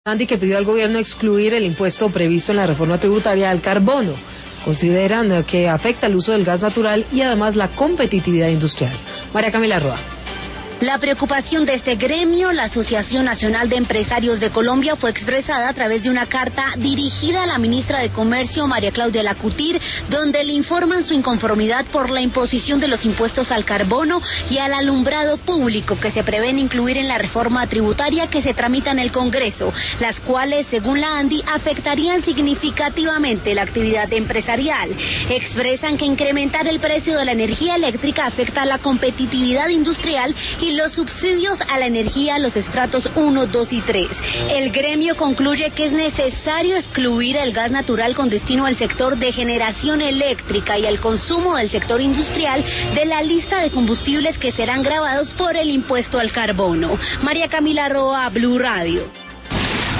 Andy, que pidió al gobierno excluir el impuesto previsto en la reforma tributaria al carbono. Consideran que afecta el uso del gas natural y además la competitividad industrial. María Camila Roa. La preocupación de este gremio, la Asociación Nacional de Empresarios de Colombia, fue expresada a través de una carta dirigida a la ministra de Comercio, María Claudia Lacutir, donde le informan su inconformidad por la imposición de los impuestos al carbono y al alumbrado público que se prevén incluir en la reforma tributaria que se tramita en el Congreso, las cuales, según la ANDI, afectarían significativamente la actividad empresarial. Expresan que incrementar el precio de la energía eléctrica afecta a la competitividad industrial y los subsidios a la energía a los estratos 1, 2 y 3. El gremio concluye que es necesario excluir el gas natural con destino al sector de generación eléctrica y al consumo del sector industrial de la lista de combustibles que serán gravados por el impuesto al carbono. María Camila Roa, Blue Radio.